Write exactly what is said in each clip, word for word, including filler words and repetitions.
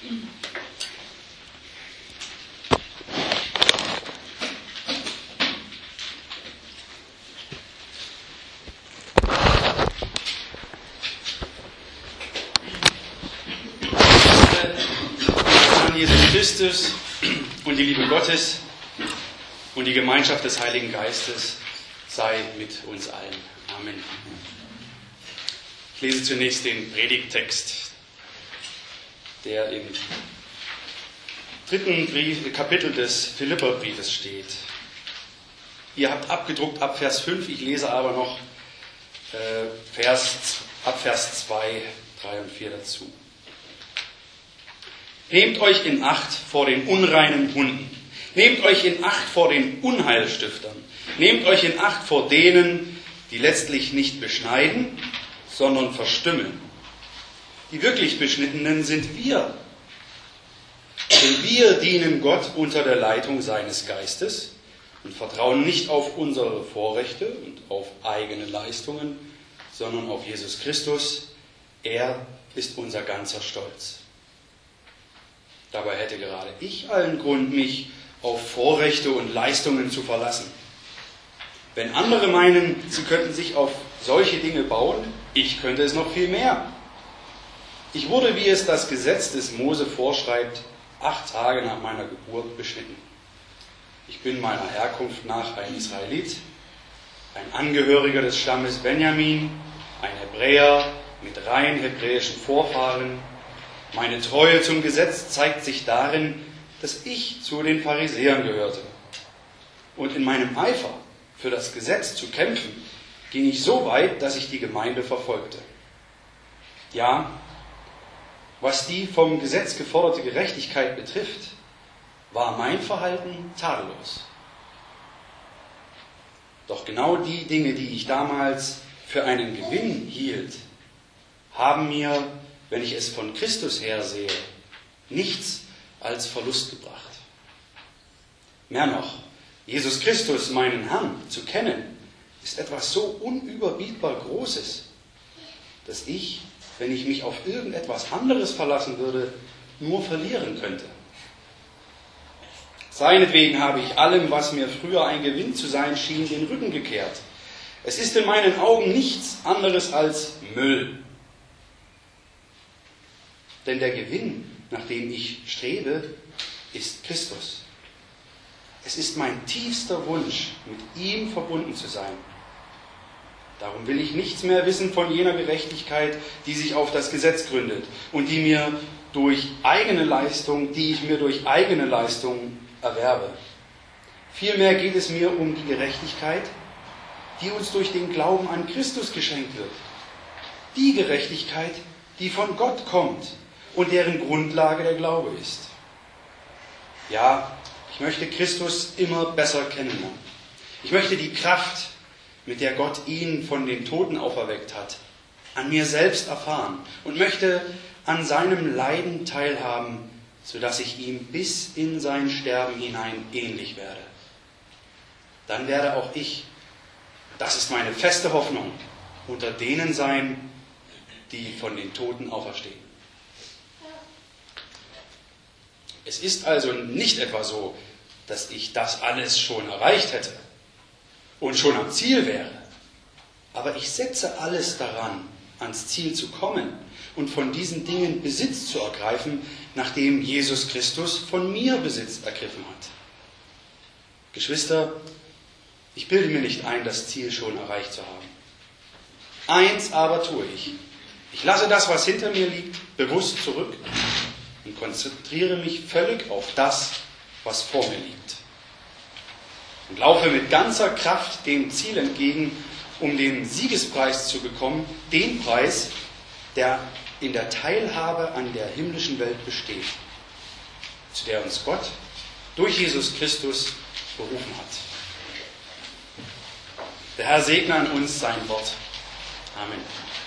Jesus Christus und die Liebe Gottes und die Gemeinschaft des Heiligen Geistes sei mit uns allen. Amen. Ich lese zunächst den Predigttext, der im dritten Brief, Kapitel des Philipperbriefes steht. Ihr habt abgedruckt ab Vers fünf, ich lese aber noch äh, Vers, ab Vers zwei, drei und vier dazu. Nehmt euch in Acht vor den unreinen Hunden. Nehmt euch in Acht vor den Unheilstiftern. Nehmt euch in Acht vor denen, die letztlich nicht beschneiden, sondern verstümmeln. Die wirklich Beschnittenen sind wir. Denn wir dienen Gott unter der Leitung seines Geistes und vertrauen nicht auf unsere Vorrechte und auf eigene Leistungen, sondern auf Jesus Christus. Er ist unser ganzer Stolz. Dabei hätte gerade ich allen Grund, mich auf Vorrechte und Leistungen zu verlassen. Wenn andere meinen, sie könnten sich auf solche Dinge bauen, ich könnte es noch viel mehr. Ich wurde, wie es das Gesetz des Mose vorschreibt, acht Tage nach meiner Geburt beschnitten. Ich bin meiner Herkunft nach ein Israelit, ein Angehöriger des Stammes Benjamin, ein Hebräer mit rein hebräischen Vorfahren. Meine Treue zum Gesetz zeigt sich darin, dass ich zu den Pharisäern gehörte. Und in meinem Eifer, für das Gesetz zu kämpfen, ging ich so weit, dass ich die Gemeinde verfolgte. Ja, was die vom Gesetz geforderte Gerechtigkeit betrifft, war mein Verhalten tadellos. Doch genau die Dinge, die ich damals für einen Gewinn hielt, haben mir, wenn ich es von Christus her sehe, nichts als Verlust gebracht. Mehr noch, Jesus Christus, meinen Herrn, zu kennen, ist etwas so unüberbietbar Großes, dass ich, wenn ich mich auf irgendetwas anderes verlassen würde, nur verlieren könnte. Seinetwegen habe ich allem, was mir früher ein Gewinn zu sein schien, den Rücken gekehrt. Es ist in meinen Augen nichts anderes als Müll. Denn der Gewinn, nach dem ich strebe, ist Christus. Es ist mein tiefster Wunsch, mit ihm verbunden zu sein. Darum will ich nichts mehr wissen von jener Gerechtigkeit, die sich auf das Gesetz gründet und die mir durch eigene Leistung, die ich mir durch eigene Leistung erwerbe. Vielmehr geht es mir um die Gerechtigkeit, die uns durch den Glauben an Christus geschenkt wird. Die Gerechtigkeit, die von Gott kommt und deren Grundlage der Glaube ist. Ja, ich möchte Christus immer besser kennenlernen. Ich möchte die Kraft, mit der Gott ihn von den Toten auferweckt hat, an mir selbst erfahren und möchte an seinem Leiden teilhaben, sodass ich ihm bis in sein Sterben hinein ähnlich werde. Dann werde auch ich, das ist meine feste Hoffnung, unter denen sein, die von den Toten auferstehen. Es ist also nicht etwa so, dass ich das alles schon erreicht hätte und schon am Ziel wäre. Aber ich setze alles daran, ans Ziel zu kommen und von diesen Dingen Besitz zu ergreifen, nachdem Jesus Christus von mir Besitz ergriffen hat. Geschwister, ich bilde mir nicht ein, das Ziel schon erreicht zu haben. Eins aber tue ich. Ich lasse das, was hinter mir liegt, bewusst zurück und konzentriere mich völlig auf das, was vor mir liegt. Und laufe mit ganzer Kraft dem Ziel entgegen, um den Siegespreis zu bekommen, den Preis, der in der Teilhabe an der himmlischen Welt besteht, zu der uns Gott durch Jesus Christus berufen hat. Der Herr segne an uns sein Wort. Amen.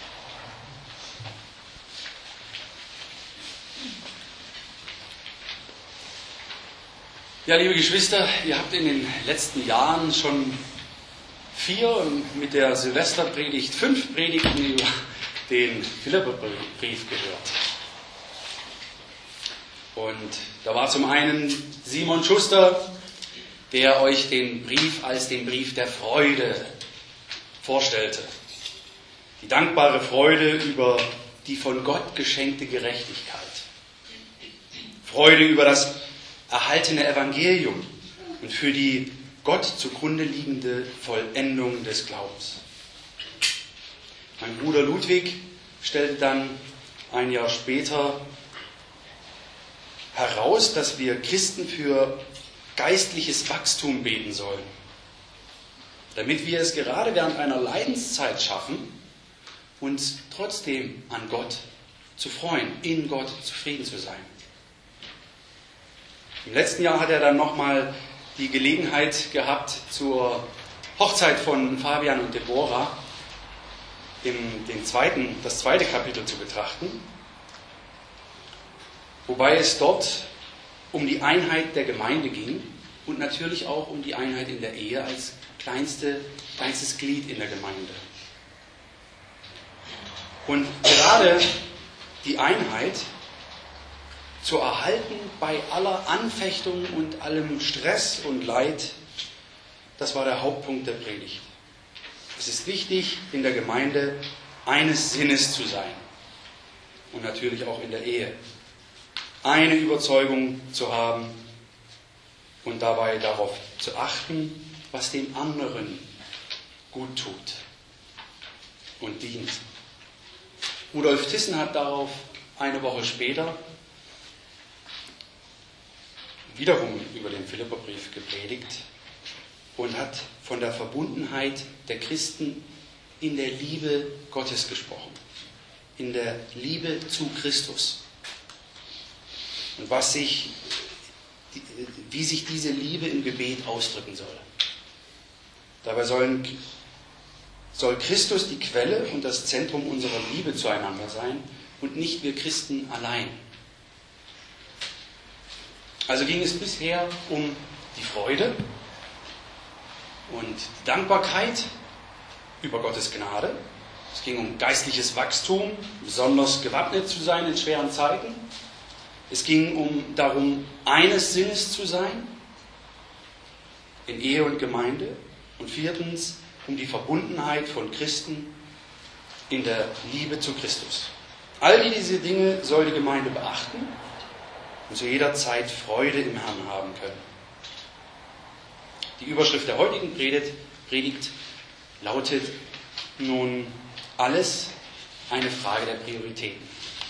Ja, liebe Geschwister, ihr habt in den letzten Jahren schon vier und mit der Silvesterpredigt fünf Predigten über den Philipperbrief gehört. Und da war zum einen Simon Schuster, der euch den Brief als den Brief der Freude vorstellte. Die dankbare Freude über die von Gott geschenkte Gerechtigkeit. Freude über das erhaltene Evangelium und für die Gott zugrunde liegende Vollendung des Glaubens. Mein Bruder Ludwig stellte dann ein Jahr später heraus, dass wir Christen für geistliches Wachstum beten sollen, damit wir es gerade während einer Leidenszeit schaffen, uns trotzdem an Gott zu freuen, in Gott zufrieden zu sein. Im letzten Jahr hat er dann nochmal die Gelegenheit gehabt, zur Hochzeit von Fabian und Deborah in den zweiten, das zweite Kapitel zu betrachten, wobei es dort um die Einheit der Gemeinde ging und natürlich auch um die Einheit in der Ehe als kleinste, kleinstes Glied in der Gemeinde. Und gerade die Einheit zu erhalten bei aller Anfechtung und allem Stress und Leid, das war der Hauptpunkt der Predigt. Es ist wichtig, in der Gemeinde eines Sinnes zu sein und natürlich auch in der Ehe. Eine Überzeugung zu haben und dabei darauf zu achten, was dem anderen gut tut und dient. Rudolf Thyssen hat darauf eine Woche später wiederum über den Philipperbrief gepredigt und hat von der Verbundenheit der Christen in der Liebe Gottes gesprochen, in der Liebe zu Christus. Und was sich, wie sich diese Liebe im Gebet ausdrücken soll. Dabei sollen, soll Christus die Quelle und das Zentrum unserer Liebe zueinander sein und nicht wir Christen allein. Also ging es bisher um die Freude und die Dankbarkeit über Gottes Gnade. Es ging um geistliches Wachstum, besonders gewappnet zu sein in schweren Zeiten. Es ging um darum, eines Sinnes zu sein in Ehe und Gemeinde. Und viertens, um die Verbundenheit von Christen in der Liebe zu Christus. All diese Dinge soll die Gemeinde beachten und zu jeder Zeit Freude im Herrn haben können. Die Überschrift der heutigen Predigt, Predigt lautet nun alles eine Frage der Prioritäten.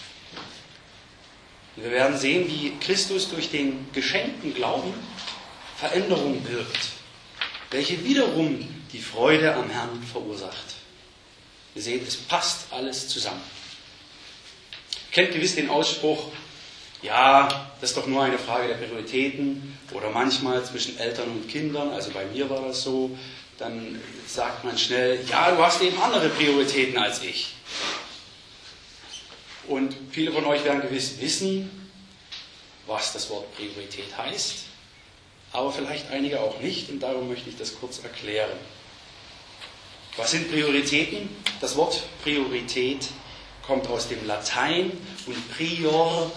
Und wir werden sehen, wie Christus durch den geschenkten Glauben Veränderung wirkt, welche wiederum die Freude am Herrn verursacht. Ihr seht, es passt alles zusammen. Ihr kennt gewiss den Ausspruch, ja, das ist doch nur eine Frage der Prioritäten, oder manchmal zwischen Eltern und Kindern, also bei mir war das so, dann sagt man schnell, ja, du hast eben andere Prioritäten als ich. Und viele von euch werden gewiss wissen, was das Wort Priorität heißt, aber vielleicht einige auch nicht, und darum möchte ich das kurz erklären. Was sind Prioritäten? Das Wort Priorität kommt aus dem Latein und prior,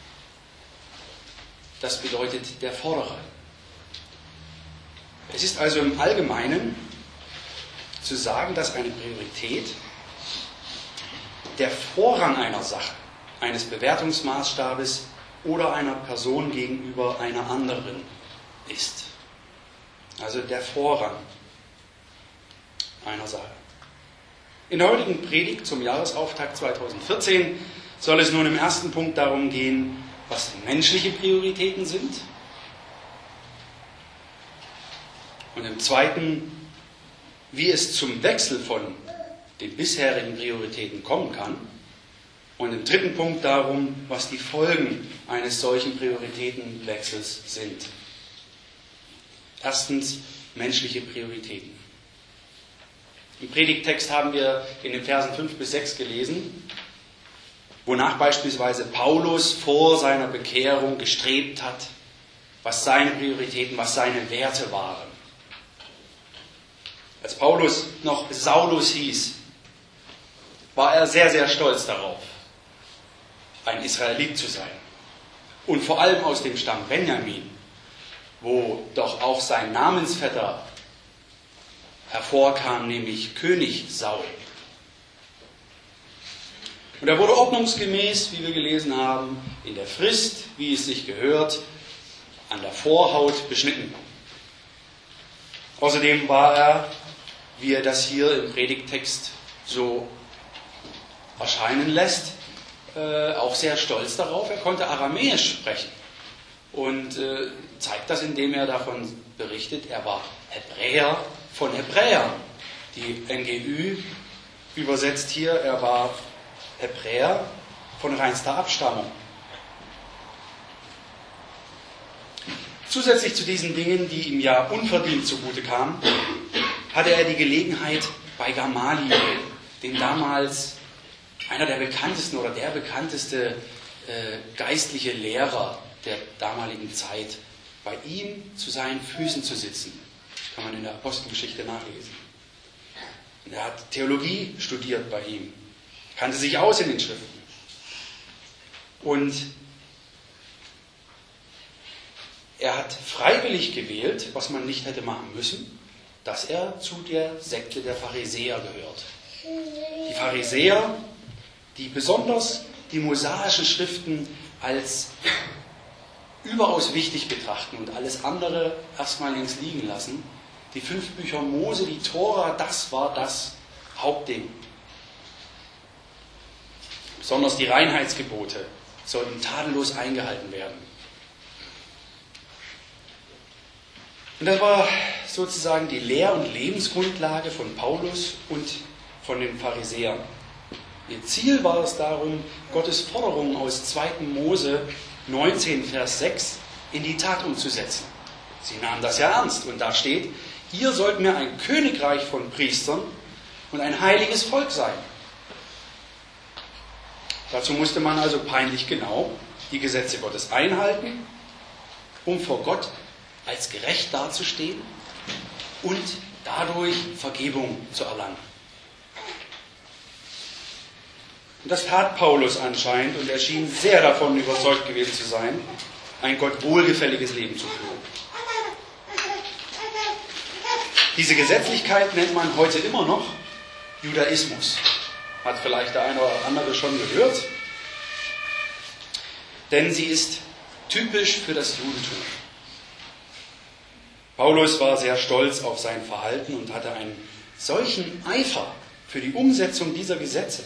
das bedeutet der Vordere. Es ist also im Allgemeinen zu sagen, dass eine Priorität der Vorrang einer Sache, eines Bewertungsmaßstabes oder einer Person gegenüber einer anderen ist. Also der Vorrang einer Sache. In der heutigen Predigt zum Jahresauftakt zweitausendvierzehn soll es nun im ersten Punkt darum gehen, was menschliche Prioritäten sind. Und im zweiten, wie es zum Wechsel von den bisherigen Prioritäten kommen kann. Und im dritten Punkt darum, was die Folgen eines solchen Prioritätenwechsels sind. Erstens, menschliche Prioritäten. Im Predigttext haben wir in den Versen fünf bis sechs gelesen, wonach beispielsweise Paulus vor seiner Bekehrung gestrebt hat, was seine Prioritäten, was seine Werte waren. Als Paulus noch Saulus hieß, war er sehr, sehr stolz darauf, ein Israelit zu sein. und vor allem aus dem Stamm Benjamin, wo doch auch sein Namensvetter hervorkam, nämlich König Saul. Und er wurde ordnungsgemäß, wie wir gelesen haben, in der Frist, wie es sich gehört, an der Vorhaut beschnitten. Außerdem war er, wie er das hier im Predigttext so erscheinen lässt, äh, auch sehr stolz darauf. Er konnte Aramäisch sprechen und äh, zeigt das, indem er davon berichtet, er war Hebräer von Hebräern. Die N G Ü übersetzt hier, er war Hebräer von reinster Abstammung. Zusätzlich zu diesen Dingen, die ihm ja unverdient zugute kamen, hatte er die Gelegenheit, bei Gamaliel, dem damals einer der bekanntesten oder der bekannteste äh, geistliche Lehrer der damaligen Zeit, bei ihm zu seinen Füßen zu sitzen. Das kann man in der Apostelgeschichte nachlesen. Und er hat Theologie studiert bei ihm, kannte sich aus in den Schriften. Und er hat freiwillig gewählt, was man nicht hätte machen müssen, dass er zu der Sekte der Pharisäer gehört. Die Pharisäer, die besonders die mosaischen Schriften als überaus wichtig betrachten und alles andere erstmal links liegen lassen. Die fünf Bücher Mose, die Tora, das war das Hauptding. Besonders die Reinheitsgebote sollten tadellos eingehalten werden. Und das war sozusagen die Lehr- und Lebensgrundlage von Paulus und von den Pharisäern. Ihr Ziel war es darum, Gottes Forderungen aus zweiten Mose neunzehn, Vers sechs in die Tat umzusetzen. Sie nahmen das ja ernst und da steht, ihr sollt mir ein Königreich von Priestern und ein heiliges Volk sein. Dazu musste man also peinlich genau die Gesetze Gottes einhalten, um vor Gott als gerecht dazustehen und dadurch Vergebung zu erlangen. Und das tat Paulus anscheinend und er schien sehr davon überzeugt gewesen zu sein, ein Gott wohlgefälliges Leben zu führen. Diese Gesetzlichkeit nennt man heute immer noch Judaismus. Hat vielleicht der eine oder andere schon gehört. Denn sie ist typisch für das Judentum. Paulus war sehr stolz auf sein Verhalten und hatte einen solchen Eifer für die Umsetzung dieser Gesetze.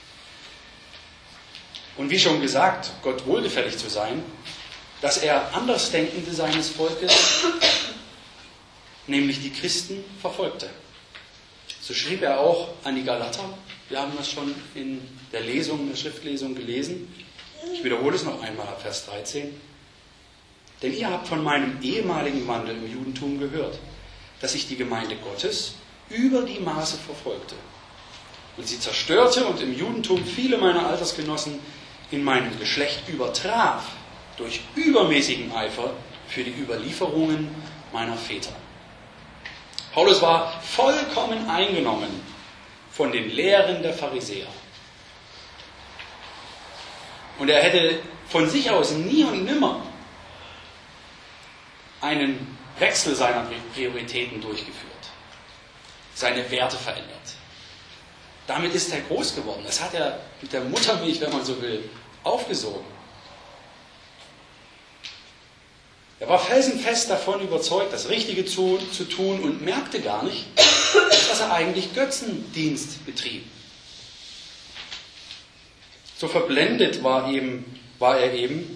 Und wie schon gesagt, Gott wohlgefällig zu sein, dass er Andersdenkende seines Volkes, nämlich die Christen, verfolgte. So schrieb er auch an die Galater. Wir haben das schon in der Lesung, in der Schriftlesung gelesen. Ich wiederhole es noch einmal ab Vers dreizehn. Denn ihr habt von meinem ehemaligen Wandel im Judentum gehört, dass ich die Gemeinde Gottes über die Maße verfolgte und sie zerstörte und im Judentum viele meiner Altersgenossen in meinem Geschlecht übertraf durch übermäßigen Eifer für die Überlieferungen meiner Väter. Paulus war vollkommen eingenommen von den Lehren der Pharisäer. Und er hätte von sich aus nie und nimmer einen Wechsel seiner Prioritäten durchgeführt, seine Werte verändert. Damit ist er groß geworden. Das hat er mit der Muttermilch, wenn man so will, aufgesogen. Er war felsenfest davon überzeugt, das Richtige zu, zu tun und merkte gar nicht, dass er eigentlich Götzendienst betrieb. So verblendet war, eben, war er eben,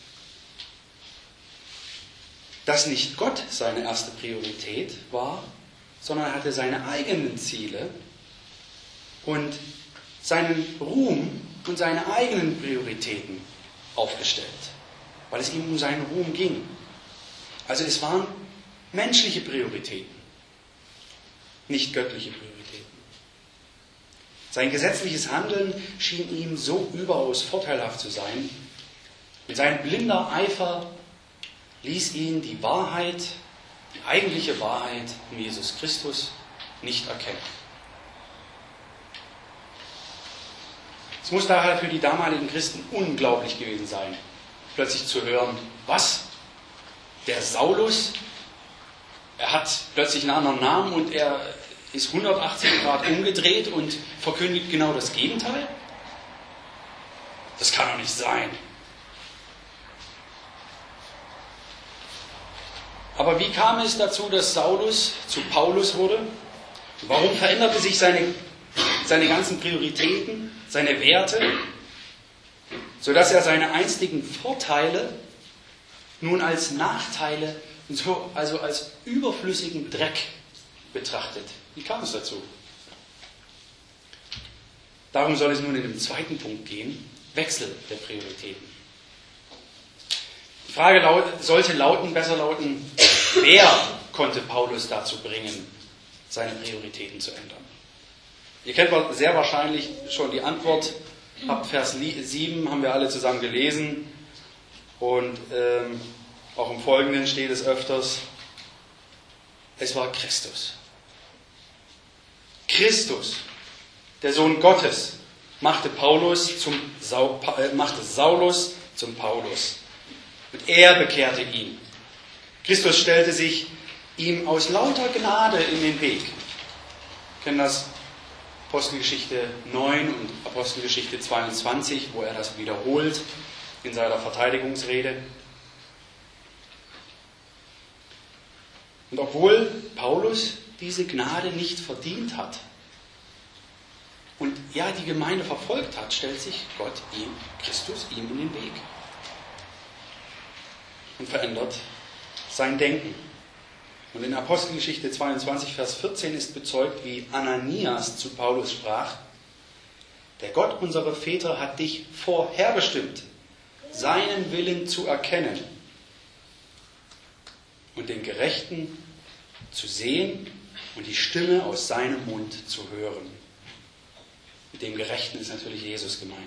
dass nicht Gott seine erste Priorität war, sondern er hatte seine eigenen Ziele und seinen Ruhm und seine eigenen Prioritäten aufgestellt, weil es ihm um seinen Ruhm ging. Also es waren menschliche Prioritäten, nicht göttliche Prioritäten. Sein gesetzliches Handeln schien ihm so überaus vorteilhaft zu sein. Und sein blinder Eifer ließ ihn die Wahrheit, die eigentliche Wahrheit um Jesus Christus nicht erkennen. Es muss daher für die damaligen Christen unglaublich gewesen sein, plötzlich zu hören, was? Der Saulus, er hat plötzlich einen anderen Namen und er ist hundertachtzig Grad umgedreht und verkündigt genau das Gegenteil? Das kann doch nicht sein. Aber wie kam es dazu, dass Saulus zu Paulus wurde? Warum veränderte sich seine, seine ganzen Prioritäten, seine Werte, sodass er seine einstigen Vorteile nun als Nachteile, und so, also als überflüssigen Dreck betrachtet? Wie kam es dazu? Darum soll es nun in dem zweiten Punkt gehen, Wechsel der Prioritäten. Die Frage laut, sollte lauten, besser lauten, wer konnte Paulus dazu bringen, seine Prioritäten zu ändern? Ihr kennt sehr wahrscheinlich schon die Antwort. Ab Vers sieben haben wir alle zusammen gelesen. Und ähm, auch im Folgenden steht es öfters. Es war Christus. Christus, der Sohn Gottes, machte, Paulus zum Sau, äh, machte Saulus zum Paulus. Und er bekehrte ihn. Christus stellte sich ihm aus lauter Gnade in den Weg. Wir kennen das Apostelgeschichte neun und Apostelgeschichte zweiundzwanzig, wo er das wiederholt in seiner Verteidigungsrede. Und obwohl Paulus diese Gnade nicht verdient hat und ja die Gemeinde verfolgt hat, stellt sich Gott ihm, Christus ihm in den Weg und verändert sein Denken. Und in Apostelgeschichte zweiundzwanzig, Vers vierzehn ist bezeugt, wie Ananias zu Paulus sprach: Der Gott unserer Väter hat dich vorherbestimmt, seinen Willen zu erkennen und den Gerechten zu sehen und die Stimme aus seinem Mund zu hören. Mit dem Gerechten ist natürlich Jesus gemeint.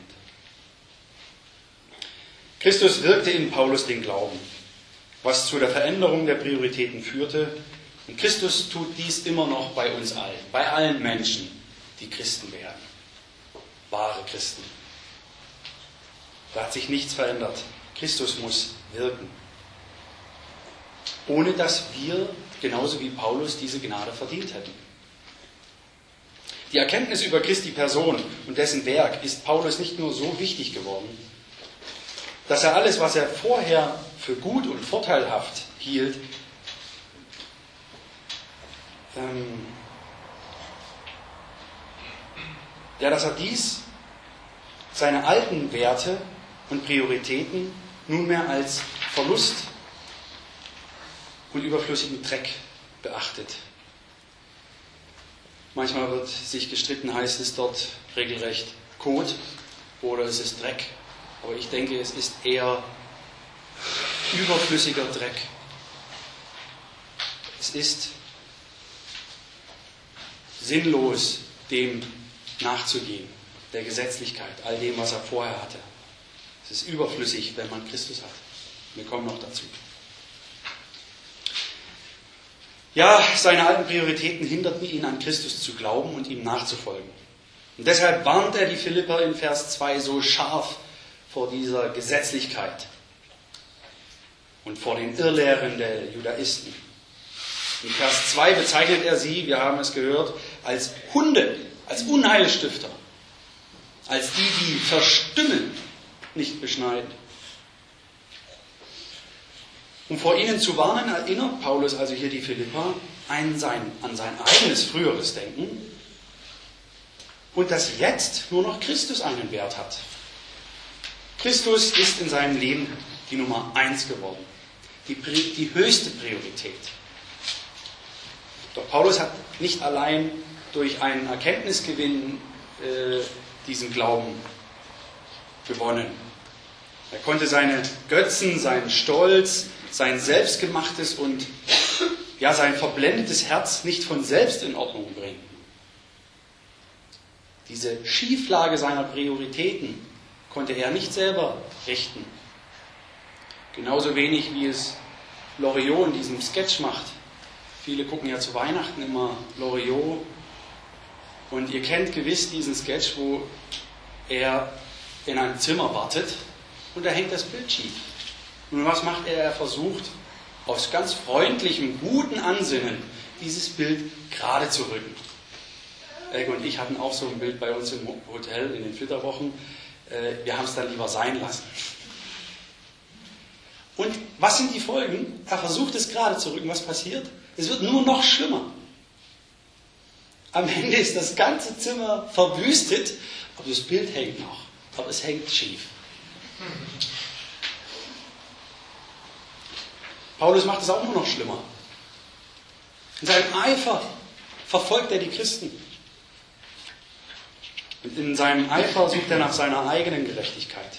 Christus wirkte in Paulus den Glauben, was zu der Veränderung der Prioritäten führte. Und Christus tut dies immer noch bei uns allen, bei allen Menschen, die Christen werden. Wahre Christen. Da hat sich nichts verändert. Christus muss wirken. Ohne dass wir, genauso wie Paulus, diese Gnade verdient hätten. Die Erkenntnis über Christi Person und dessen Werk ist Paulus nicht nur so wichtig geworden, dass er alles, was er vorher für gut und vorteilhaft hielt, ähm, ja, dass er dies, seine alten Werte und Prioritäten, nunmehr als Verlust und überflüssigen Dreck beachtet. Manchmal wird sich gestritten, heißt es dort regelrecht Kot oder es ist Dreck. Aber ich denke, es ist eher überflüssiger Dreck. Es ist sinnlos, dem nachzugehen, der Gesetzlichkeit, all dem, was er vorher hatte. Es ist überflüssig, wenn man Christus hat. Wir kommen noch dazu. Ja, seine alten Prioritäten hinderten ihn, an Christus zu glauben und ihm nachzufolgen. Und deshalb warnt er die Philipper in Vers zwei so scharf vor dieser Gesetzlichkeit und vor den Irrlehren der Judaisten. In Vers zwei bezeichnet er sie, wir haben es gehört, als Hunde, als Unheilstifter, als die, die verstümmeln, nicht beschneiden. Um vor ihnen zu warnen, erinnert Paulus also hier die Philipper an sein, an sein eigenes früheres Denken und dass jetzt nur noch Christus einen Wert hat. Christus ist in seinem Leben die Nummer eins geworden, die, die höchste Priorität. Doch Paulus hat nicht allein durch einen Erkenntnisgewinn äh, diesen Glauben gewonnen. Er konnte seine Götzen, seinen Stolz, sein selbstgemachtes und ja, sein verblendetes Herz nicht von selbst in Ordnung bringen. Diese Schieflage seiner Prioritäten konnte er nicht selber richten. Genauso wenig wie es Loriot in diesem Sketch macht. Viele gucken ja zu Weihnachten immer Loriot. Und ihr kennt gewiss diesen Sketch, wo er in einem Zimmer wartet und da hängt das Bild schief. Und was macht er? Er versucht, aus ganz freundlichem, guten Ansinnen dieses Bild gerade zu rücken. Elke und ich hatten auch so ein Bild bei uns im Hotel in den Flitterwochen. Wir haben es dann lieber sein lassen. Und was sind die Folgen? Er versucht es gerade zu rücken. Was passiert? Es wird nur noch schlimmer. Am Ende ist das ganze Zimmer verwüstet, aber das Bild hängt noch. Aber es hängt schief. Paulus macht es auch nur noch schlimmer. In seinem Eifer verfolgt er die Christen. Und in seinem Eifer sucht er nach seiner eigenen Gerechtigkeit.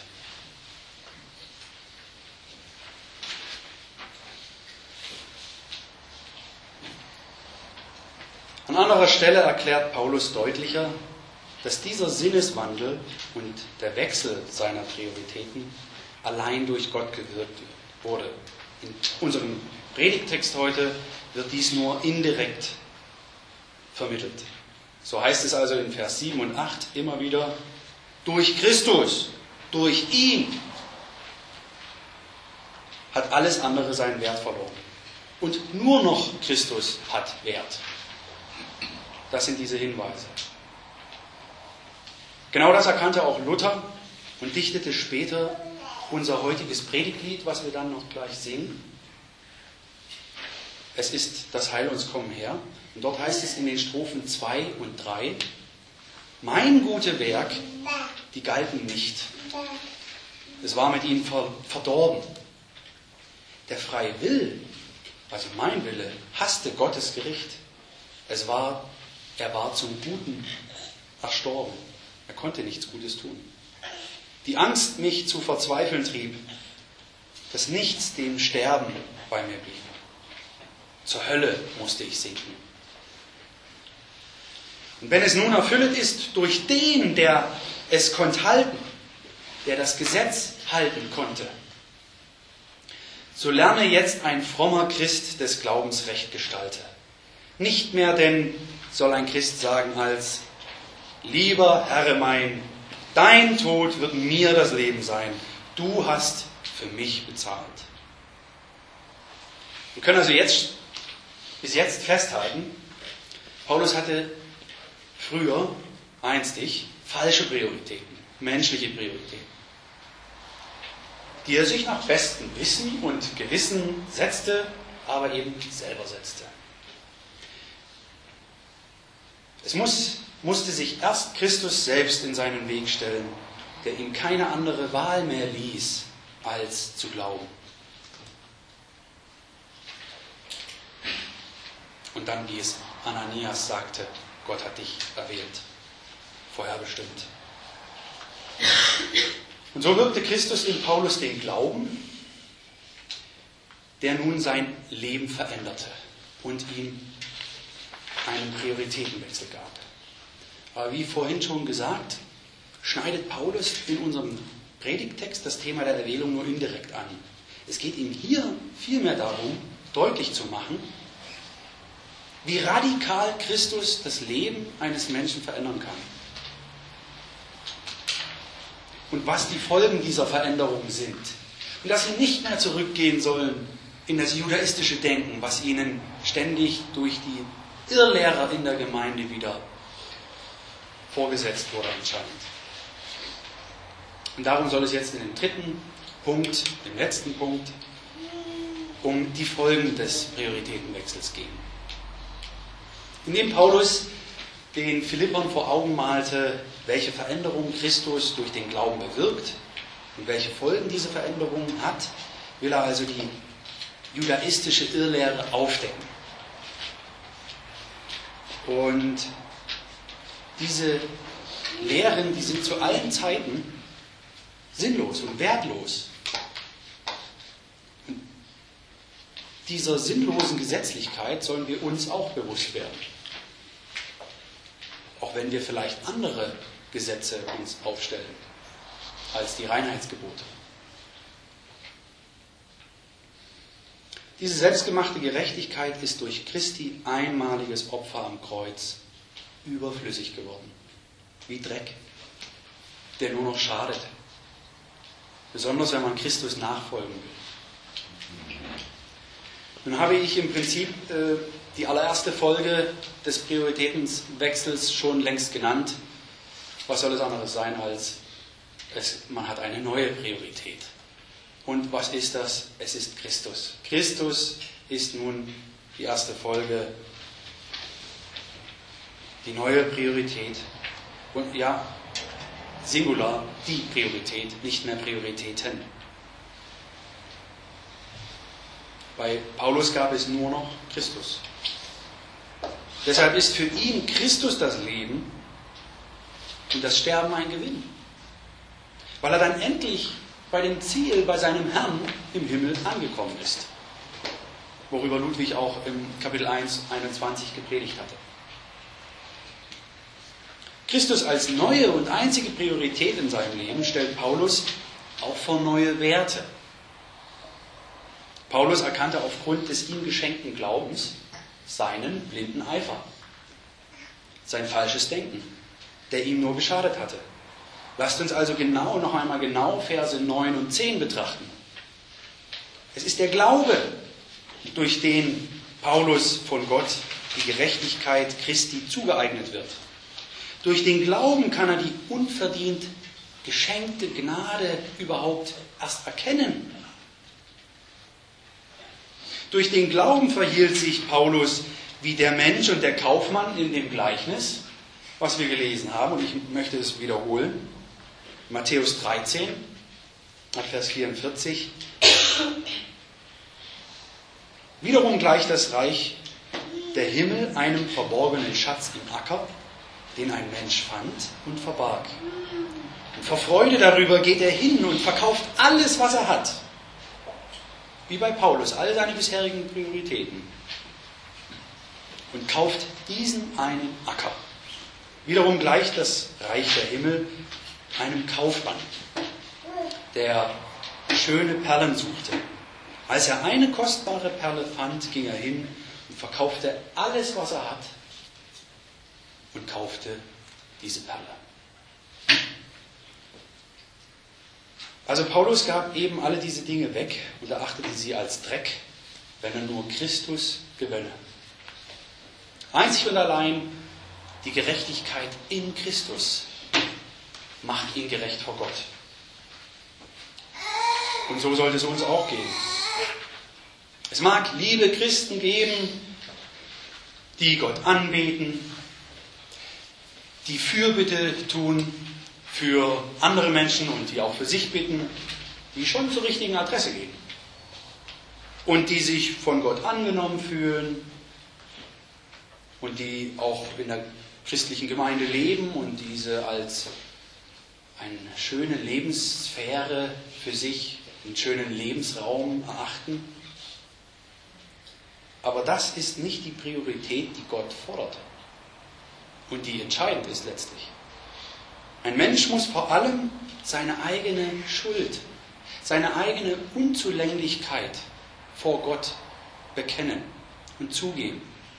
An anderer Stelle erklärt Paulus deutlicher, dass dieser Sinneswandel und der Wechsel seiner Prioritäten allein durch Gott gewirkt wurde. In unserem Predigttext heute wird dies nur indirekt vermittelt. So heißt es also in Vers sieben und acht immer wieder, durch Christus, durch ihn hat alles andere seinen Wert verloren. Und nur noch Christus hat Wert. Das sind diese Hinweise. Genau das erkannte auch Luther und dichtete später unser heutiges Predigtlied, was wir dann noch gleich singen. Es ist das Heil uns kommen her. Und dort heißt es in den Strophen zwei und drei, mein gute Werk, die galten nicht. Es war mit ihnen verdorben. Der freie Will, also mein Wille, hasste Gottes Gericht. Es war, er war zum Guten erstorben. Er konnte nichts Gutes tun. Die Angst mich zu verzweifeln trieb, dass nichts dem Sterben bei mir blieb. Zur Hölle musste ich sinken. Und wenn es nun erfüllet ist durch den, der es konnte halten, der das Gesetz halten konnte, so lerne jetzt ein frommer Christ des Glaubens Recht gestalte. Nicht mehr denn soll ein Christ sagen als, lieber Herr mein, dein Tod wird mir das Leben sein. Du hast für mich bezahlt. Wir können also jetzt, bis jetzt festhalten, Paulus hatte früher, einstig, falsche Prioritäten, menschliche Prioritäten, die er sich nach bestem Wissen und Gewissen setzte, aber eben selber setzte. Es muss, musste sich erst Christus selbst in seinen Weg stellen, der ihm keine andere Wahl mehr ließ, als zu glauben. Und dann, wie es Ananias sagte, Gott hat dich erwählt, vorherbestimmt. Und so wirkte Christus in Paulus den Glauben, der nun sein Leben veränderte und ihm einen Prioritätenwechsel gab. Aber wie vorhin schon gesagt, schneidet Paulus in unserem Predigttext das Thema der Erwählung nur indirekt an. Es geht ihm hier vielmehr darum, deutlich zu machen, wie radikal Christus das Leben eines Menschen verändern kann. Und was die Folgen dieser Veränderung sind. Und dass sie nicht mehr zurückgehen sollen in das judaistische Denken, was ihnen ständig durch die Irrlehrer in der Gemeinde wieder vorgesetzt wurde anscheinend. Und darum soll es jetzt in dem dritten Punkt, dem letzten Punkt, um die Folgen des Prioritätenwechsels gehen. Indem Paulus den Philippern vor Augen malte, welche Veränderung Christus durch den Glauben bewirkt und welche Folgen diese Veränderung hat, will er also die judaistische Irrlehre aufdecken. Und diese Lehren, die sind zu allen Zeiten sinnlos und wertlos. Und dieser sinnlosen Gesetzlichkeit sollen wir uns auch bewusst werden. Auch wenn wir vielleicht andere Gesetze uns aufstellen als die Reinheitsgebote. Diese selbstgemachte Gerechtigkeit ist durch Christi einmaliges Opfer am Kreuz überflüssig geworden. Wie Dreck, der nur noch schadet. Besonders wenn man Christus nachfolgen will. Nun habe ich im Prinzip äh, die allererste Folge des Prioritätenwechsels schon längst genannt. Was soll es anderes sein als, es, man hat eine neue Priorität. Und was ist das? Es ist Christus. Christus ist nun die erste Folge, die neue Priorität. Und ja, Singular, die Priorität, nicht mehr Prioritäten. Bei Paulus gab es nur noch Christus. Deshalb ist für ihn Christus das Leben und das Sterben ein Gewinn. Weil er dann endlich bei dem Ziel, bei seinem Herrn im Himmel angekommen ist. Worüber Ludwig auch im Kapitel eins, einundzwanzig gepredigt hatte. Christus als neue und einzige Priorität in seinem Leben stellt Paulus auch vor neue Werte. Paulus erkannte aufgrund des ihm geschenkten Glaubens seinen blinden Eifer, sein falsches Denken, der ihm nur geschadet hatte. Lasst uns also genau, noch einmal genau Verse neun und zehn betrachten. Es ist der Glaube, durch den Paulus von Gott die Gerechtigkeit Christi zugeeignet wird. Durch den Glauben kann er die unverdient geschenkte Gnade überhaupt erst erkennen. Durch den Glauben verhielt sich Paulus wie der Mensch und der Kaufmann in dem Gleichnis, was wir gelesen haben, und ich möchte es wiederholen. Matthäus dreizehn, Vers vierundvierzig. Wiederum gleicht das Reich der Himmel einem verborgenen Schatz im Acker, den ein Mensch fand und verbarg. Und vor Freude darüber geht er hin und verkauft alles, was er hat. Wie bei Paulus, all seine bisherigen Prioritäten. Und kauft diesen einen Acker. Wiederum gleicht das Reich der Himmel einem Kaufmann, der schöne Perlen suchte. Als er eine kostbare Perle fand, ging er hin und verkaufte alles, was er hat, und kaufte diese Perle. Also Paulus gab eben alle diese Dinge weg und erachtete sie als Dreck, wenn er nur Christus gewönne. Einzig und allein die Gerechtigkeit in Christus macht ihn gerecht vor Gott. Und so sollte es uns auch gehen. Es mag liebe Christen geben, die Gott anbeten, die Fürbitte tun für andere Menschen und die auch für sich bitten, die schon zur richtigen Adresse gehen. Und die sich von Gott angenommen fühlen und die auch in der christlichen Gemeinde leben und diese als eine schöne Lebenssphäre für sich, einen schönen Lebensraum erachten. Aber das ist nicht die Priorität, die Gott fordert und die entscheidend ist letztlich. Ein Mensch muss vor allem seine eigene Schuld, seine eigene Unzulänglichkeit vor Gott bekennen und zugeben.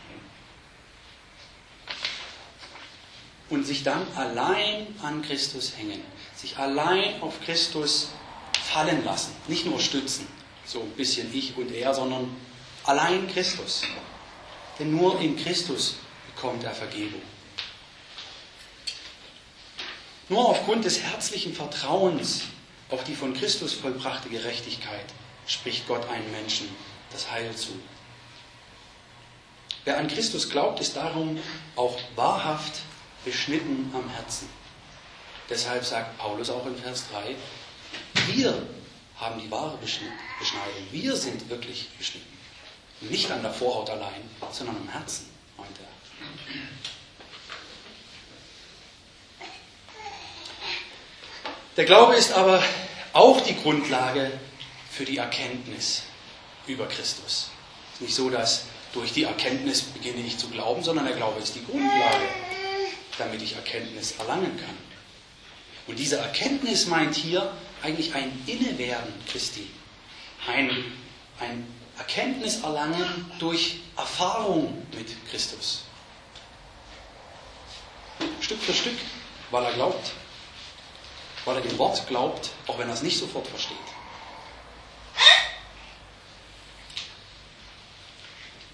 Und sich dann allein an Christus hängen, sich allein auf Christus fallen lassen, nicht nur stützen, so ein bisschen ich und er, sondern allein Christus. Denn nur in Christus bekommt er Vergebung. Nur aufgrund des herzlichen Vertrauens auf die von Christus vollbrachte Gerechtigkeit spricht Gott einem Menschen das Heil zu. Wer an Christus glaubt, ist darum auch wahrhaft beschnitten am Herzen. Deshalb sagt Paulus auch in Vers drei, wir haben die wahre Beschneidung. Wir sind wirklich beschnitten. Nicht an der Vorhaut allein, sondern am Herzen, meint er. Der Glaube ist aber auch die Grundlage für die Erkenntnis über Christus. Es ist nicht so, dass durch die Erkenntnis beginne ich zu glauben, sondern der Glaube ist die Grundlage, damit ich Erkenntnis erlangen kann. Und diese Erkenntnis meint hier eigentlich ein Innewerden Christi. Ein, ein Erkenntnis erlangen durch Erfahrung mit Christus. Stück für Stück, weil er glaubt. Weil er dem Wort glaubt, auch wenn er es nicht sofort versteht.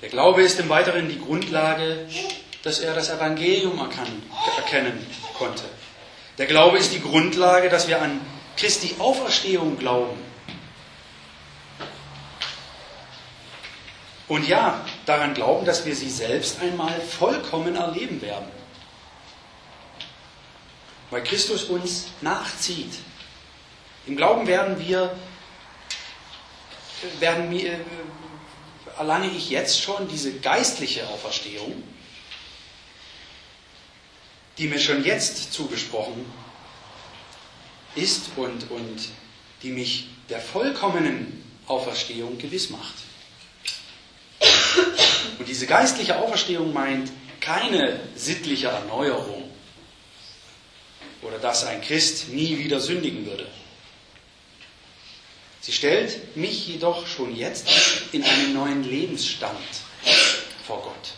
Der Glaube ist im Weiteren die Grundlage, dass er das Evangelium erkennen konnte. Der Glaube ist die Grundlage, dass wir an Christi Auferstehung glauben. Und ja, daran glauben, dass wir sie selbst einmal vollkommen erleben werden. Weil Christus uns nachzieht. Im Glauben werden wir, werden wir, erlange ich jetzt schon diese geistliche Auferstehung, die mir schon jetzt zugesprochen ist und, und die mich der vollkommenen Auferstehung gewiss macht. Und diese geistliche Auferstehung meint keine sittliche Erneuerung oder dass ein Christ nie wieder sündigen würde. Sie stellt mich jedoch schon jetzt in einen neuen Lebensstand vor Gott.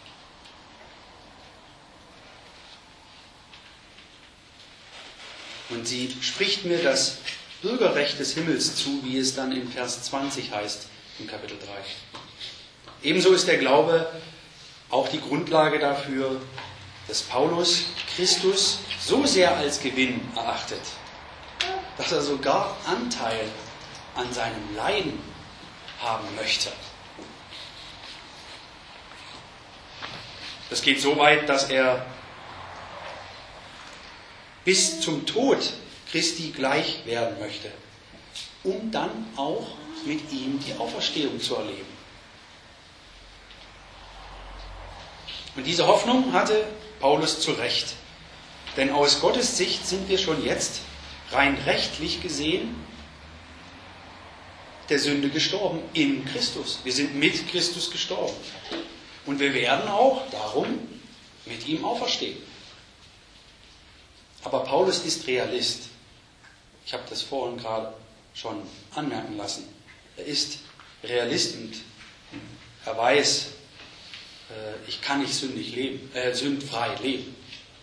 Und sie spricht mir das Bürgerrecht des Himmels zu, wie es dann in Vers zwanzig heißt, im Kapitel drei. Ebenso ist der Glaube auch die Grundlage dafür, dass Paulus Christus so sehr als Gewinn erachtet, dass er sogar Anteil an seinem Leiden haben möchte. Das geht so weit, dass er bis zum Tod Christi gleich werden möchte, um dann auch mit ihm die Auferstehung zu erleben. Und diese Hoffnung hatte Paulus zu Recht. Denn aus Gottes Sicht sind wir schon jetzt, rein rechtlich gesehen, der Sünde gestorben in Christus. Wir sind mit Christus gestorben. Und wir werden auch darum mit ihm auferstehen. Aber Paulus ist Realist. Ich habe das vorhin gerade schon anmerken lassen. Er ist Realist und er weiß, ich kann nicht sündig leben, äh, sündfrei leben.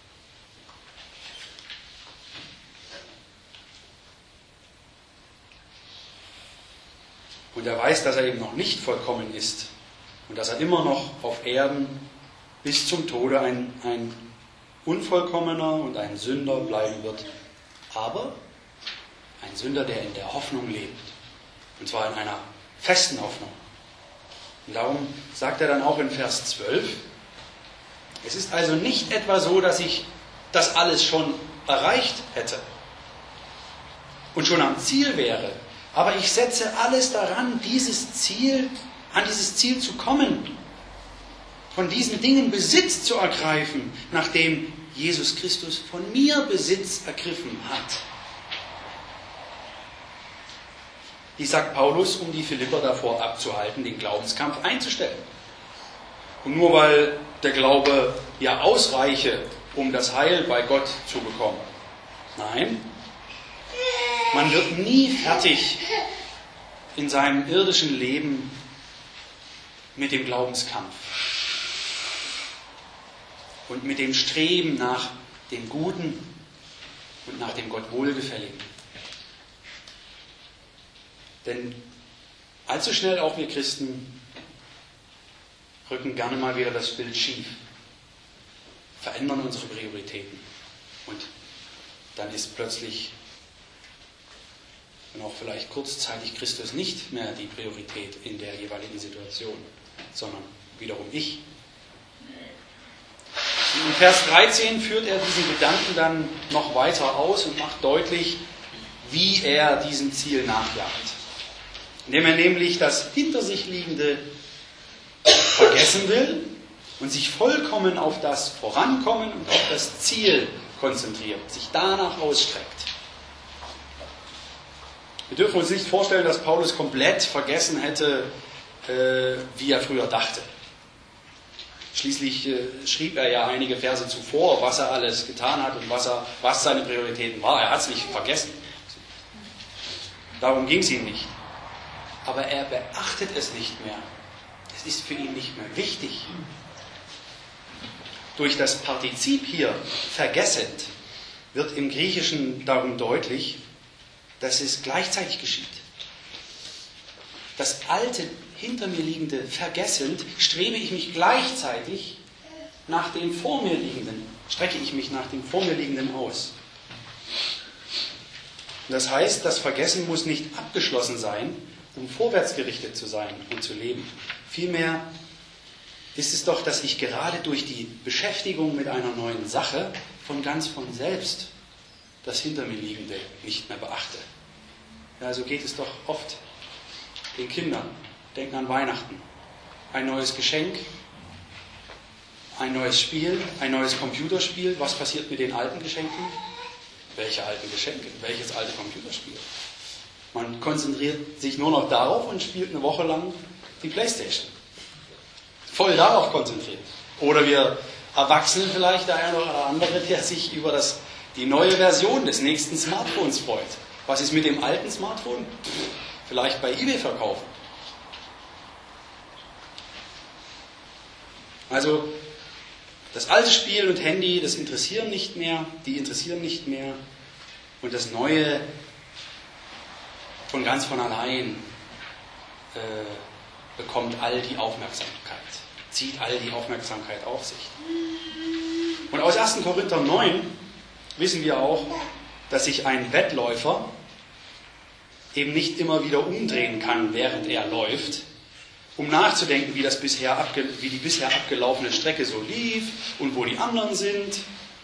Und er weiß, dass er eben noch nicht vollkommen ist und dass er immer noch auf Erden bis zum Tode ein, ein Unvollkommener und ein Sünder bleiben wird. Aber ein Sünder, der in der Hoffnung lebt. Und zwar in einer festen Hoffnung. Und darum sagt er dann auch in Vers zwölf, es ist also nicht etwa so, dass ich das alles schon erreicht hätte und schon am Ziel wäre, aber ich setze alles daran, dieses Ziel, an dieses Ziel zu kommen, von diesen Dingen Besitz zu ergreifen, nachdem Jesus Christus von mir Besitz ergriffen hat. Dies sagt Paulus, um die Philipper davor abzuhalten, den Glaubenskampf einzustellen. Und nur weil der Glaube ja ausreiche, um das Heil bei Gott zu bekommen. Nein, man wird nie fertig in seinem irdischen Leben mit dem Glaubenskampf und mit dem Streben nach dem Guten und nach dem Gott Wohlgefälligen. Denn allzu schnell auch wir Christen rücken gerne mal wieder das Bild schief, verändern unsere Prioritäten und dann ist plötzlich und auch vielleicht kurzzeitig Christus nicht mehr die Priorität in der jeweiligen Situation, sondern wiederum ich. In Vers dreizehn führt er diesen Gedanken dann noch weiter aus und macht deutlich, wie er diesem Ziel nachjagt. Indem er nämlich das hinter sich liegende vergessen will und sich vollkommen auf das Vorankommen und auf das Ziel konzentriert, sich danach ausstreckt. Wir dürfen uns nicht vorstellen, dass Paulus komplett vergessen hätte, äh, wie er früher dachte. Schließlich äh, schrieb er ja einige Verse zuvor, was er alles getan hat und was, er, was seine Prioritäten waren. Er hat es nicht vergessen. Darum ging es ihm nicht. Aber er beachtet es nicht mehr. Es ist für ihn nicht mehr wichtig. Durch das Partizip hier, vergessend, wird im Griechischen darum deutlich, dass es gleichzeitig geschieht. das Alte hinter mir Liegende vergessend, strebe ich mich gleichzeitig nach dem vor mir Liegenden, strecke ich mich nach dem vor mir Liegenden aus. Und das heißt, das Vergessen muss nicht abgeschlossen sein, um vorwärtsgerichtet zu sein und zu leben. Vielmehr ist es doch, dass ich gerade durch die Beschäftigung mit einer neuen Sache von ganz von selbst das hinter mir Liegende nicht mehr beachte. Ja, so geht es doch oft den Kindern. Denken an Weihnachten. Ein neues Geschenk, ein neues Spiel, ein neues Computerspiel. Was passiert mit den alten Geschenken? Welche alten Geschenke? Welches alte Computerspiel? Man konzentriert sich nur noch darauf und spielt eine Woche lang die Playstation. Voll darauf konzentriert. Oder wir Erwachsenen vielleicht, der eine oder andere, der sich über das, die neue Version des nächsten Smartphones freut. Was ist mit dem alten Smartphone? Vielleicht bei eBay verkaufen. Also das alte Spiel und Handy, das interessieren nicht mehr, die interessieren nicht mehr. Und das Neue von ganz von allein äh, bekommt all die Aufmerksamkeit, zieht all die Aufmerksamkeit auf sich. Und aus ersten Korinther neun wissen wir auch, dass sich ein Wettläufer eben nicht immer wieder umdrehen kann, während er läuft, um nachzudenken, wie, das bisher abge, wie die bisher abgelaufene Strecke so lief und wo die anderen sind.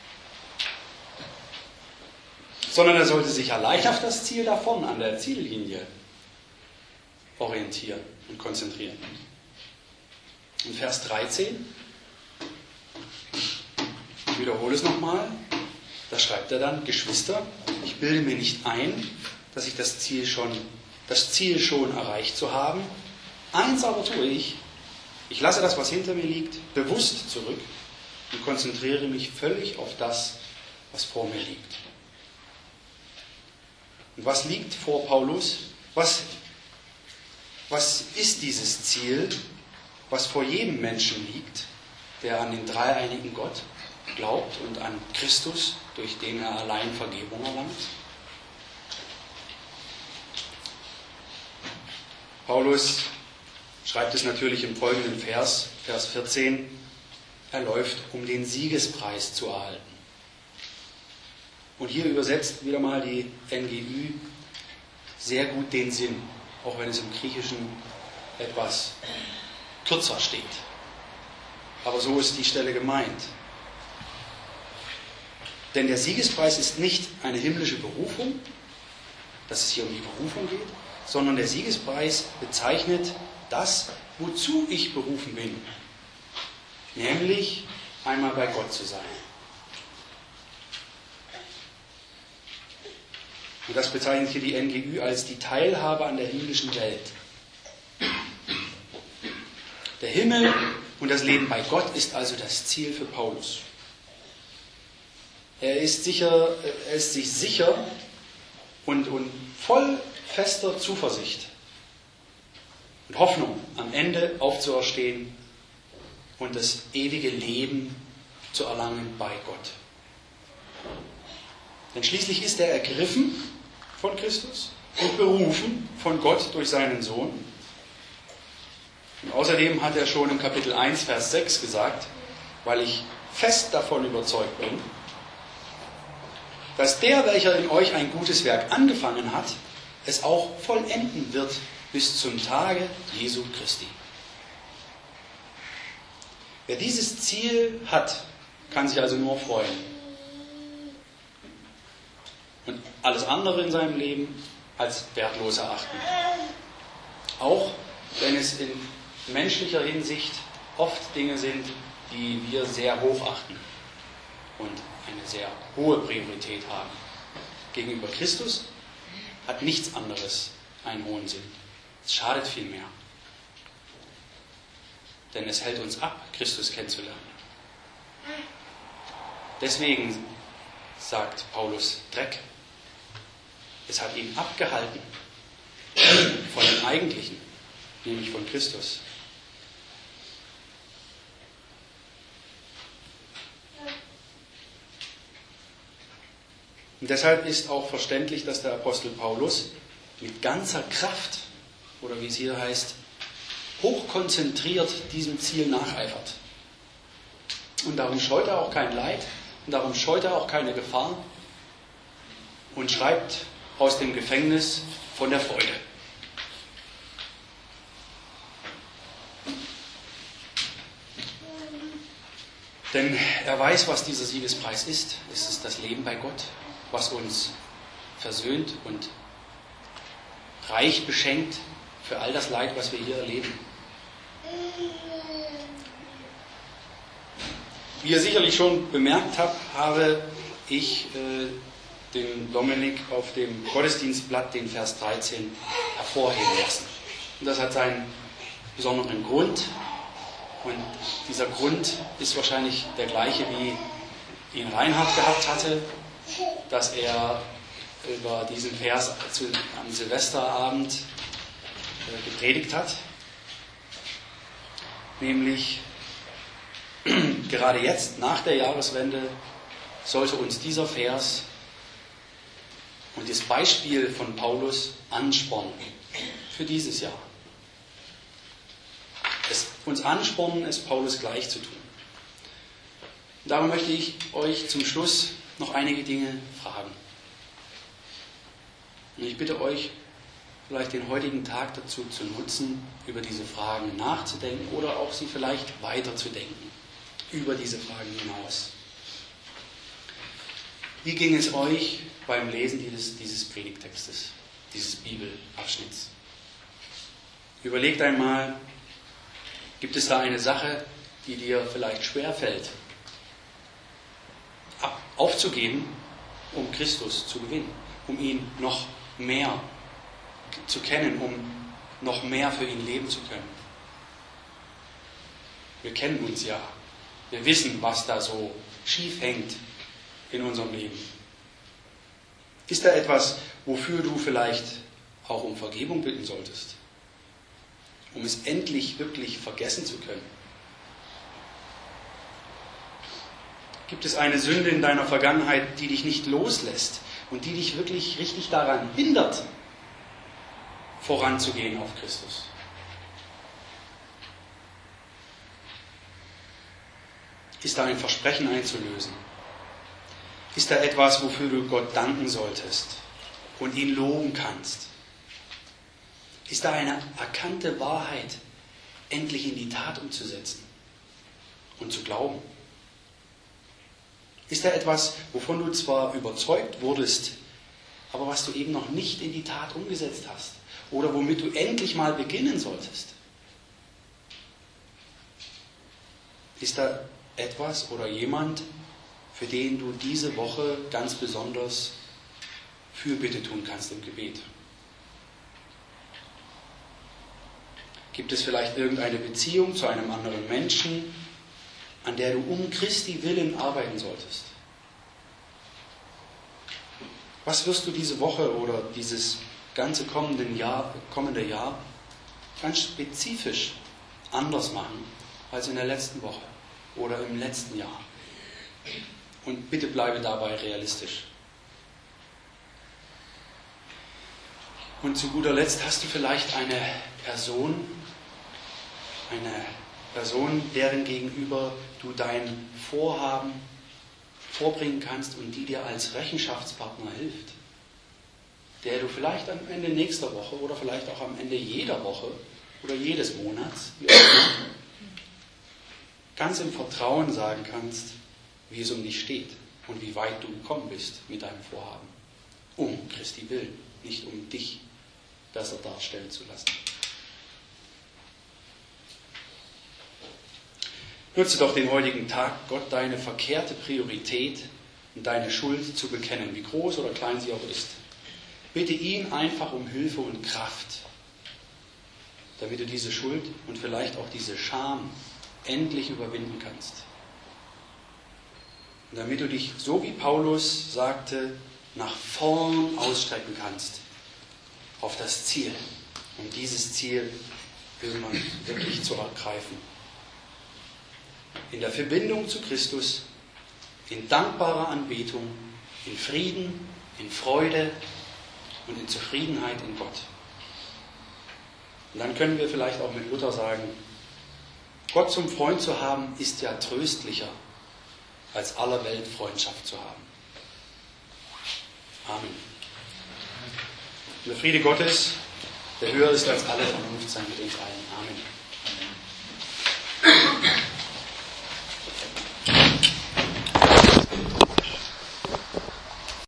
Sondern er sollte sich allein auf das Ziel davon, an der Ziellinie, orientieren und konzentrieren. In Vers dreizehn, ich wiederhole es nochmal, da schreibt er dann: Geschwister, ich bilde mir nicht ein, dass ich das Ziel schon, das Ziel schon erreicht zu haben. Eins aber tue ich, ich lasse das, was hinter mir liegt, bewusst zurück und konzentriere mich völlig auf das, was vor mir liegt. Und was liegt vor Paulus? Was, was ist dieses Ziel, was vor jedem Menschen liegt, der an den dreieinigen Gott glaubt und an Christus, durch den er allein Vergebung erlangt? Paulus schreibt es natürlich im folgenden Vers, Vers vierzehn, er läuft, um den Siegespreis zu erhalten. Und hier übersetzt wieder mal die N G Ü sehr gut den Sinn, auch wenn es im Griechischen etwas kürzer steht. Aber so ist die Stelle gemeint. Denn der Siegespreis ist nicht eine himmlische Berufung, dass es hier um die Berufung geht, sondern der Siegespreis bezeichnet das, wozu ich berufen bin, nämlich einmal bei Gott zu sein. Und das bezeichnet hier die N G Ü als die Teilhabe an der himmlischen Welt. Der Himmel und das Leben bei Gott ist also das Ziel für Paulus. Er ist, sicher, er ist sich sicher und, und voll fester Zuversicht und Hoffnung, am Ende aufzuerstehen und das ewige Leben zu erlangen bei Gott. Denn schließlich ist er ergriffen von Christus und berufen von Gott durch seinen Sohn. Und außerdem hat er schon im Kapitel eins, Vers sechs gesagt, weil ich fest davon überzeugt bin, dass der, welcher in euch ein gutes Werk angefangen hat, es auch vollenden wird bis zum Tage Jesu Christi. Wer dieses Ziel hat, kann sich also nur freuen. Und alles andere in seinem Leben als wertlos erachten. Auch wenn es in menschlicher Hinsicht oft Dinge sind, die wir sehr hoch achten und eine sehr hohe Priorität haben. Gegenüber Christus hat nichts anderes einen hohen Sinn. Es schadet viel mehr. Denn es hält uns ab, Christus kennenzulernen. Deswegen sagt Paulus Dreck. Es hat ihn abgehalten von dem Eigentlichen, nämlich von Christus. Und deshalb ist auch verständlich, dass der Apostel Paulus mit ganzer Kraft oder wie es hier heißt, hochkonzentriert diesem Ziel nacheifert. Und darum scheut er auch kein Leid und darum scheut er auch keine Gefahr und schreibt aus dem Gefängnis von der Freude. Denn er weiß, was dieser Siegespreis ist. Es ist das Leben bei Gott, was uns versöhnt und reich beschenkt für all das Leid, was wir hier erleben. Wie ihr sicherlich schon bemerkt habt, habe ich äh, den Dominik auf dem Gottesdienstblatt den Vers dreizehn hervorheben lassen. Und das hat seinen besonderen Grund. Und dieser Grund ist wahrscheinlich der gleiche, wie ihn Reinhard gehabt hatte, dass er über diesen Vers zu, am Silvesterabend äh, gepredigt hat. Nämlich, gerade jetzt, nach der Jahreswende, sollte uns dieser Vers und das Beispiel von Paulus anspornen für dieses Jahr. Es uns anspornen, es Paulus gleich zu tun. Und darum möchte ich euch zum Schluss noch einige Dinge fragen. Und ich bitte euch, vielleicht den heutigen Tag dazu zu nutzen, über diese Fragen nachzudenken oder auch sie vielleicht weiterzudenken, über diese Fragen hinaus. Wie ging es euch beim Lesen dieses, dieses Predigtextes, dieses Bibelabschnitts? Überlegt einmal, gibt es da eine Sache, die dir vielleicht schwerfällt, aufzugeben, um Christus zu gewinnen, um ihn noch mehr zu kennen, um noch mehr für ihn leben zu können? Wir kennen uns ja. Wir wissen, was da so schief hängt in unserem Leben. Ist da etwas, wofür du vielleicht auch um Vergebung bitten solltest? Um es endlich wirklich vergessen zu können? Gibt es eine Sünde in deiner Vergangenheit, die dich nicht loslässt und die dich wirklich richtig daran hindert, voranzugehen auf Christus? Ist da ein Versprechen einzulösen? Ist da etwas, wofür du Gott danken solltest und ihn loben kannst? Ist da eine erkannte Wahrheit endlich in die Tat umzusetzen und zu glauben? Ist da etwas, wovon du zwar überzeugt wurdest, aber was du eben noch nicht in die Tat umgesetzt hast? Oder womit du endlich mal beginnen solltest? Ist da etwas oder jemand, für den du diese Woche ganz besonders Fürbitte tun kannst im Gebet? Gibt es vielleicht irgendeine Beziehung zu einem anderen Menschen, an der du um Christi willen arbeiten solltest? Was wirst du diese Woche oder dieses ganze kommende Jahr, kommende Jahr ganz spezifisch anders machen als in der letzten Woche oder im letzten Jahr? Und bitte bleibe dabei realistisch. Und zu guter Letzt hast du vielleicht eine Person, eine Person, deren gegenüber du dein Vorhaben vorbringen kannst und die dir als Rechenschaftspartner hilft, der du vielleicht am Ende nächster Woche oder vielleicht auch am Ende jeder Woche oder jedes Monats wie auch immer, ganz im Vertrauen sagen kannst, wie es um dich steht und wie weit du gekommen bist mit deinem Vorhaben. Um Christi willen, nicht um dich besser darstellen zu lassen. Nutze doch den heutigen Tag, Gott deine verkehrte Priorität und deine Schuld zu bekennen, wie groß oder klein sie auch ist. Bitte ihn einfach um Hilfe und Kraft, damit du diese Schuld und vielleicht auch diese Scham endlich überwinden kannst. Und damit du dich, so wie Paulus sagte, nach vorn ausstrecken kannst auf das Ziel. Und dieses Ziel will man wirklich zu ergreifen. In der Verbindung zu Christus, in dankbarer Anbetung, in Frieden, in Freude und in Zufriedenheit in Gott. Und dann können wir vielleicht auch mit Luther sagen, Gott zum Freund zu haben, ist ja tröstlicher, als aller Welt Freundschaft zu haben. Amen. Und der Friede Gottes, der höher ist als alle Vernunft, sei mit uns allen. Amen.